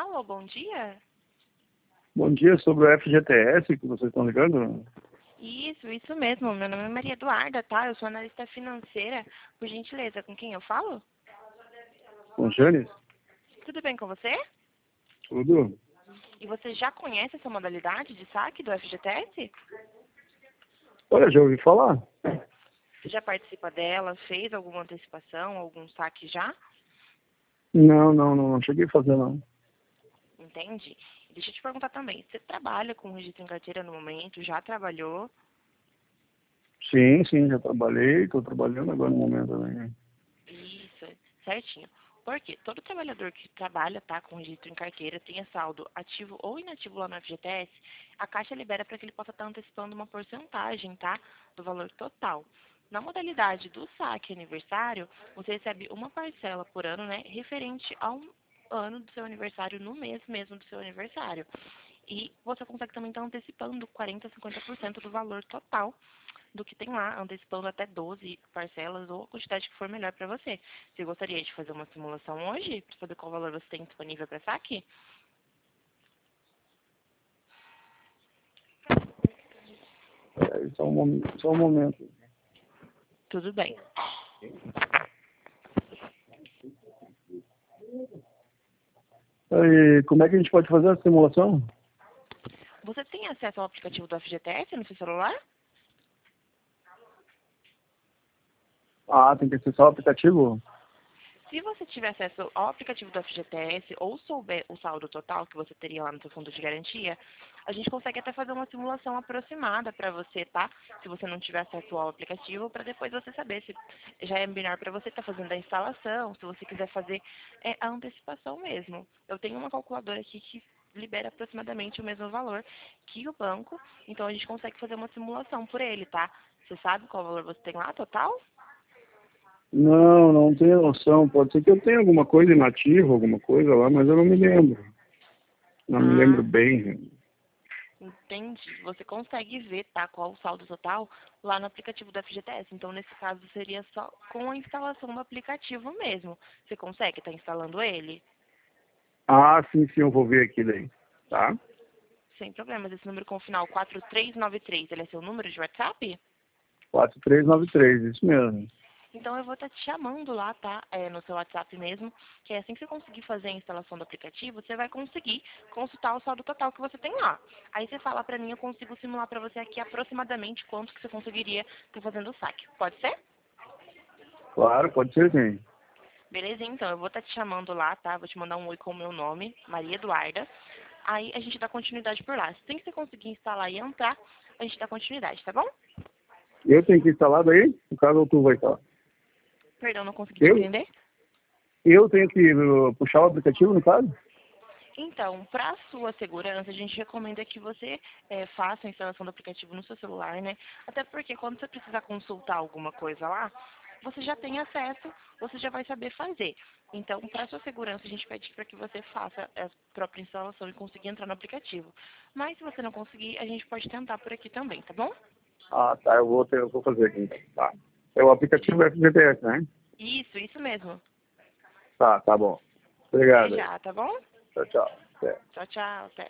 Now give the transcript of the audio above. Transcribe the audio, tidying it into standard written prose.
Alô, bom dia? Bom dia, sobre o FGTS que vocês estão ligando? Isso mesmo. Meu nome é Maria Eduarda, tá? Eu sou analista financeira. Por gentileza, com quem eu falo? Com o Janes? Tudo bem com você? Tudo? E você já conhece essa modalidade de saque do FGTS? Olha, já ouvi falar. Você já participa dela? Fez alguma antecipação, algum saque já? Não cheguei a fazer não. Entende? Deixa eu te perguntar também. Você trabalha com registro em carteira no momento? Já trabalhou? Sim, já trabalhei, estou trabalhando agora no momento também. Isso, certinho. Porque todo trabalhador que trabalha, tá, com registro em carteira, tenha saldo ativo ou inativo lá no FGTS, a Caixa libera para que ele possa estar antecipando uma porcentagem, tá, do valor total. Na modalidade do saque aniversário, você recebe uma parcela por ano, né, referente a um ano do seu aniversário, no mês mesmo do seu aniversário. E você consegue também estar antecipando 40% a 50% do valor total do que tem lá, antecipando até 12 parcelas ou a quantidade que for melhor para você. Você gostaria de fazer uma simulação hoje para saber qual valor você tem disponível para saque? Só um momento. Tudo bem. Aí, como é que a gente pode fazer a simulação? Você tem acesso ao aplicativo do FGTS no seu celular? Ah, tem que acessar o aplicativo? Se você tiver acesso ao aplicativo do FGTS ou souber o saldo total que você teria lá no seu fundo de garantia, a gente consegue até fazer uma simulação aproximada para você, tá? Se você não tiver acesso ao aplicativo, para depois você saber se já é melhor para você estar fazendo a instalação, se você quiser fazer a antecipação mesmo. Eu tenho uma calculadora aqui que libera aproximadamente o mesmo valor que o banco, então a gente consegue fazer uma simulação por ele, tá? Você sabe qual valor você tem lá total? Não tenho noção. Pode ser que eu tenha alguma coisa inativa, alguma coisa lá, mas eu não me lembro. Não me lembro Ah, bem. entendi. Você consegue ver, tá, qual o saldo total lá no aplicativo da FGTS. Então, nesse caso, seria só com a instalação do aplicativo mesmo. Você consegue estar instalando ele? Ah, sim, eu vou ver aqui daí. Tá? Sem problemas. Esse número com o final 4393, ele é seu número de WhatsApp? 4393, isso mesmo. Então, eu vou estar te chamando lá, tá? No seu WhatsApp mesmo, que é assim que você conseguir fazer a instalação do aplicativo, você vai conseguir consultar o saldo total que você tem lá. Aí você fala pra mim, eu consigo simular pra você aqui aproximadamente quanto que você conseguiria estar fazendo o saque. Pode ser? Claro, pode ser sim. Beleza, então, eu vou estar te chamando lá, tá? Vou te mandar um oi com o meu nome, Maria Eduarda. Aí a gente dá continuidade por lá. Assim que você conseguir instalar e entrar, a gente dá continuidade, tá bom? Eu tenho que instalar daí? No caso, ou tu vai instalar? Perdão, não consegui te Eu? entender. Eu tenho que puxar o aplicativo, no caso? Então, para sua segurança, a gente recomenda que você faça a instalação do aplicativo no seu celular, né? Até porque quando você precisar consultar alguma coisa lá, você já tem acesso, você já vai saber fazer. Então, para sua segurança, a gente pede para que você faça a própria instalação e consiga entrar no aplicativo. Mas se você não conseguir, a gente pode tentar por aqui também, tá bom? Ah, tá, eu vou fazer aqui então. Tá. É o aplicativo FGTS, né? Isso mesmo. Tá bom. Até Obrigado aí. já, tá bom? Tchau. Até. Tchau, tchau. Até.